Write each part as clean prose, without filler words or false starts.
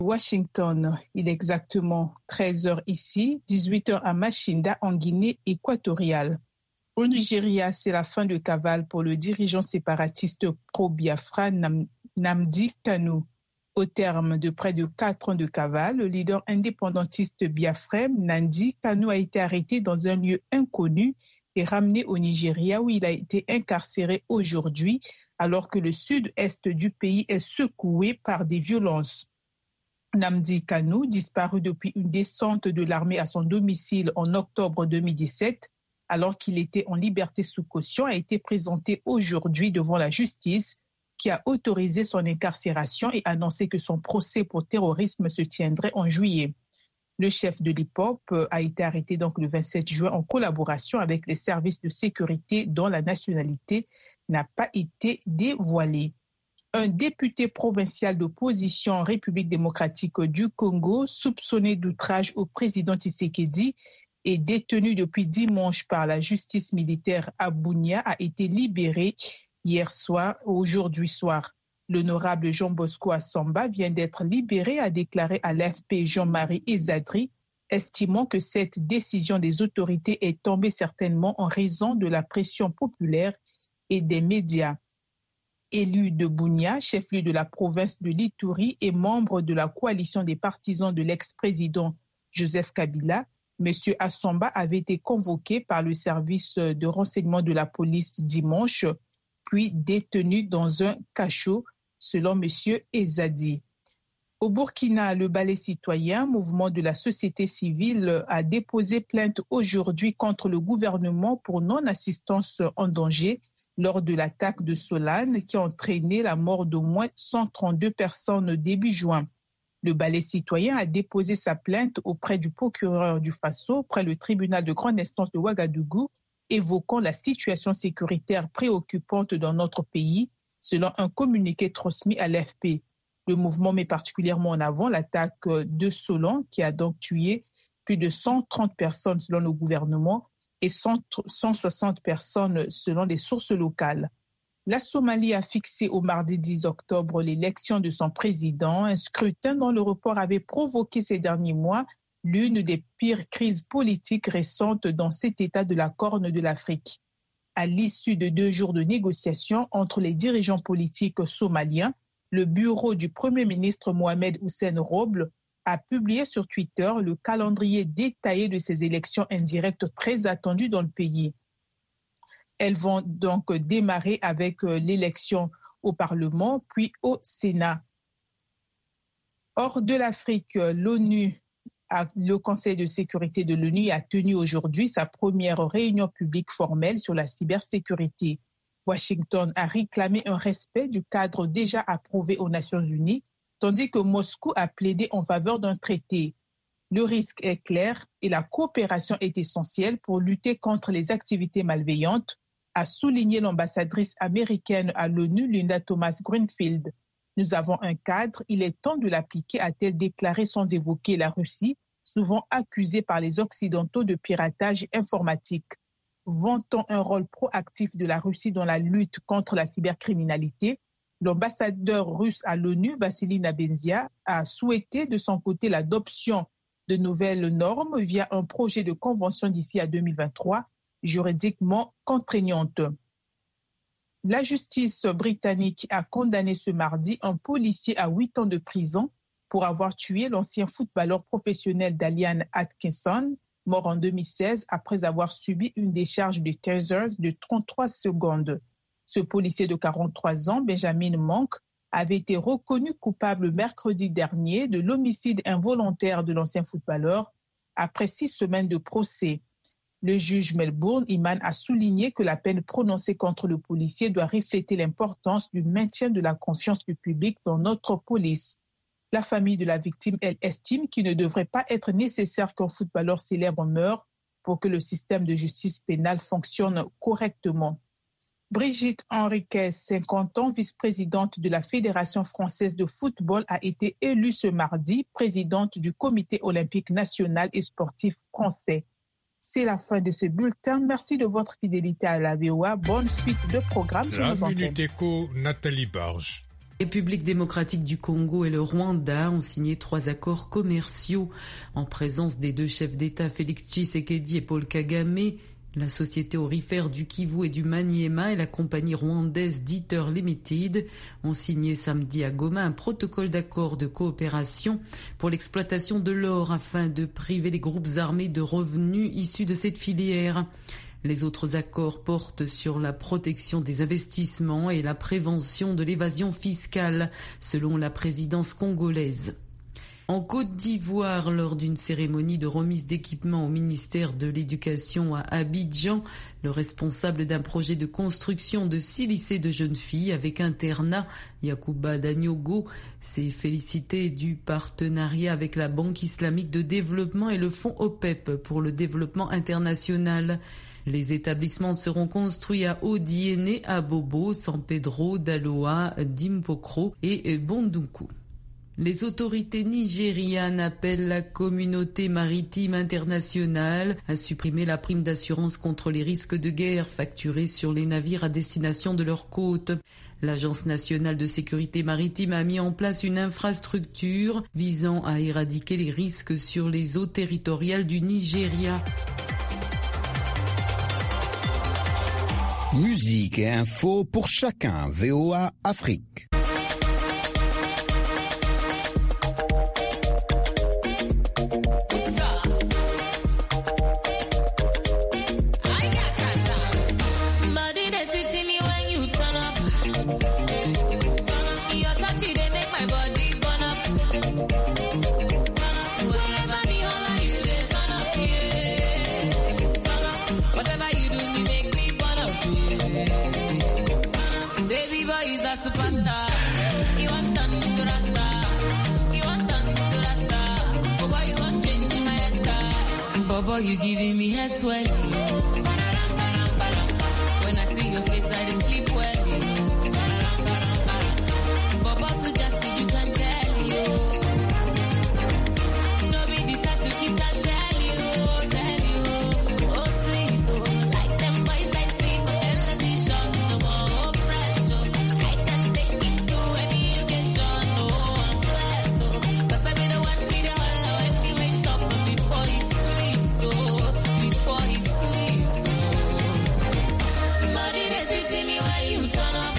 Washington, il est exactement 13h ici, 18h à Machinda en Guinée équatoriale. Au Nigeria, c'est la fin de cavale pour le dirigeant séparatiste pro-Biafra Nnamdi Kanu. Au terme de près de 4 ans de cavale, le leader indépendantiste biafrais Nnamdi Kanu a été arrêté dans un lieu inconnu et ramené au Nigeria où il a été incarcéré aujourd'hui alors que le sud-est du pays est secoué par des violences. Nnamdi Kanu, disparu depuis une descente de l'armée à son domicile en octobre 2017, alors qu'il était en liberté sous caution, a été présenté aujourd'hui devant la justice qui a autorisé son incarcération et annoncé que son procès pour terrorisme se tiendrait en juillet. Le chef de l'hip-hop a été arrêté donc le 27 juin en collaboration avec les services de sécurité dont la nationalité n'a pas été dévoilée. Un député provincial d'opposition en République démocratique du Congo, soupçonné d'outrage au président Tshisekedi et détenu depuis dimanche par la justice militaire à Bunia, a été libéré aujourd'hui soir. L'honorable Jean Bosco Assamba vient d'être libéré, a déclaré à l'AFP Jean-Marie Ezadri, estimant que cette décision des autorités est tombée certainement en raison de la pression populaire et des médias. Élu de Bunia, chef-lieu de la province de l'Ituri et membre de la coalition des partisans de l'ex-président Joseph Kabila, M. Assamba avait été convoqué par le service de renseignement de la police dimanche, puis détenu dans un cachot, selon M. Ezadi. Au Burkina, le Balai citoyen, mouvement de la société civile, a déposé plainte aujourd'hui contre le gouvernement pour non-assistance en danger lors de l'attaque de Solane qui a entraîné la mort d'au moins 132 personnes début juin. Le Balai citoyen a déposé sa plainte auprès du procureur du Faso, auprès le tribunal de grande instance de Ouagadougou, évoquant la situation sécuritaire préoccupante dans notre pays, selon un communiqué transmis à l'AFP. Le mouvement met particulièrement en avant l'attaque de Solane, qui a donc tué plus de 130 personnes selon le gouvernement et 160 personnes selon les sources locales. La Somalie a fixé au mardi 10 octobre l'élection de son président, un scrutin dont le report avait provoqué ces derniers mois l'une des pires crises politiques récentes dans cet État de la Corne de l'Afrique. À l'issue de 2 jours de négociations entre les dirigeants politiques somaliens, le bureau du Premier ministre Mohamed Hussein Roble a publié sur Twitter le calendrier détaillé de ces élections indirectes très attendues dans le pays. Elles vont donc démarrer avec l'élection au Parlement, puis au Sénat. Hors de l'Afrique, le Conseil de sécurité de l'ONU a tenu aujourd'hui sa première réunion publique formelle sur la cybersécurité. Washington a réclamé un respect du cadre déjà approuvé aux Nations Unies, tandis que Moscou a plaidé en faveur d'un traité. Le risque est clair et la coopération est essentielle pour lutter contre les activités malveillantes, a souligné l'ambassadrice américaine à l'ONU, Linda Thomas-Greenfield. Nous avons un cadre, il est temps de l'appliquer, a-t-elle déclaré sans évoquer la Russie, souvent accusée par les Occidentaux de piratage informatique. Vantant un rôle proactif de la Russie dans la lutte contre la cybercriminalité, l'ambassadeur russe à l'ONU, Vassili Nabenzia, a souhaité de son côté l'adoption de nouvelles normes via un projet de convention d'ici à 2023, juridiquement contraignante. La justice britannique a condamné ce mardi un policier à 8 ans de prison pour avoir tué l'ancien footballeur professionnel Dalian Atkinson, mort en 2016 après avoir subi une décharge de taser de 33 secondes. Ce policier de 43 ans, Benjamin Monk, avait été reconnu coupable mercredi dernier de l'homicide involontaire de l'ancien footballeur après 6 semaines de procès. Le juge Melbourne Iman a souligné que la peine prononcée contre le policier doit refléter l'importance du maintien de la confiance du public dans notre police. La famille de la victime, elle, estime qu'il ne devrait pas être nécessaire qu'un footballeur célèbre meure pour que le système de justice pénale fonctionne correctement. Brigitte Henriquez, 50 ans, vice-présidente de la Fédération française de football, a été élue ce mardi présidente du Comité olympique national et sportif français. C'est la fin de ce bulletin. Merci de votre fidélité à la VOA. Bonne suite de programmes sur nos antennes. La Minute Éco, Nathalie Barge. République démocratique du Congo et le Rwanda ont signé 3 accords commerciaux en présence des 2 chefs d'État Félix Tshisekedi et Paul Kagame. La société aurifère du Kivu et du Maniema et la compagnie rwandaise Dieter Limited ont signé samedi à Goma un protocole d'accord de coopération pour l'exploitation de l'or afin de priver les groupes armés de revenus issus de cette filière. Les autres accords portent sur la protection des investissements et la prévention de l'évasion fiscale, selon la présidence congolaise. En Côte d'Ivoire, lors d'une cérémonie de remise d'équipements au ministère de l'Éducation à Abidjan, le responsable d'un projet de construction de 6 lycées de jeunes filles avec internat, Yacouba Daniogo, s'est félicité du partenariat avec la Banque islamique de développement et le fonds OPEP pour le développement international. Les établissements seront construits à Odiéné, à Bobo, San Pedro, Daloa, Dimpokro et Bondoukou. Les autorités nigérianes appellent la communauté maritime internationale à supprimer la prime d'assurance contre les risques de guerre facturée sur les navires à destination de leurs côtes. L'Agence nationale de sécurité maritime a mis en place une infrastructure visant à éradiquer les risques sur les eaux territoriales du Nigeria. Musique et info pour chacun. VOA Afrique. You giving me head swelling. When I see your face, I just sleep well. Baba to just see you can tell you. No be the tattoo kiss and tell you. Oh sweet, oh, like them boys I see for television. No more pressure. I can take it to any occasion. Oh, I'm blessed, oh, 'cause I be the one with the whole when he wakes up before he sleeps. Before he sleeps, body they sweet in me when you turn up.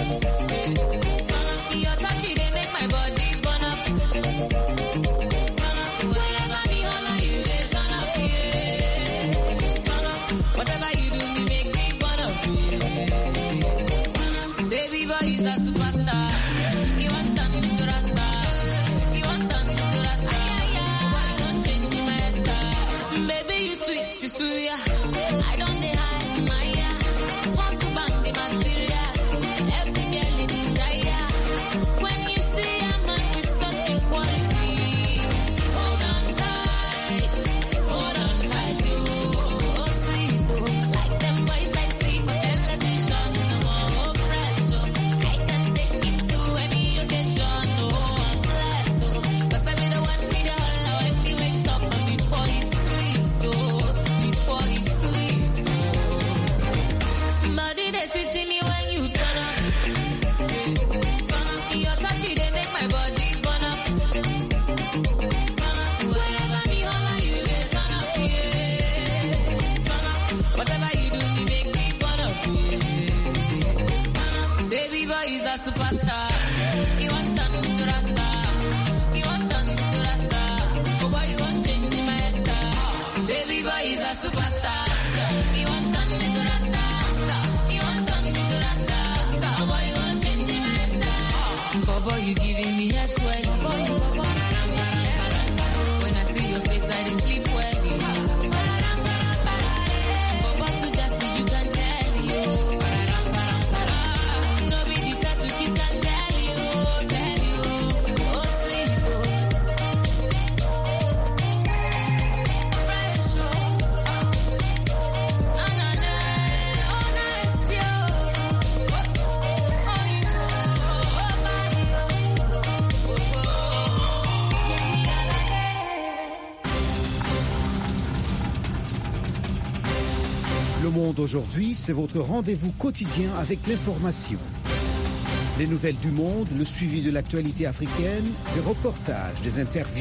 Your touch they make my body burn up. Wherever me holler you they turn up, yeah. Whatever you do me make me burn up, yeah. Baby boy is a superstar. You want turn me to Rasta. You want turn me to Rasta. Why you want change my style? Baby you sweet. I don't hide my want to bang the material. Every girl in desire. When you see a man with such equality, hold on tight, you. Oh sweet, oh, like them boys I see for television. No more pressure. I can take it to any occasion. Oh, I'm blessed, oh, 'cause I be the one with the holler when he wakes up and before he sleeps. Oh, before he sleeps. Body they sweet in me when you turn up. Your touch they make my body burn up. Wherever me holler you they turn up, yeah. Whatever you do me make me burn up, yeah. Baby boy is a superstar. You want turn me to Rasta. You want turn me to Rasta. Oh boy you want change my style. Baby boy is a superstar. You want turn me to Rasta. You want turn me to Rasta. Oh boy you want change my style. Bobo you giving me head swelling. When I see your face I just sleep well. Bobo to just see you can tell you. No be the tattoo kiss and tell you. Oh sweet, oh. Fresh, oh. Le Monde aujourd'hui, c'est votre rendez-vous quotidien avec l'information. Des nouvelles du monde, le suivi de l'actualité africaine, des reportages, des interviews.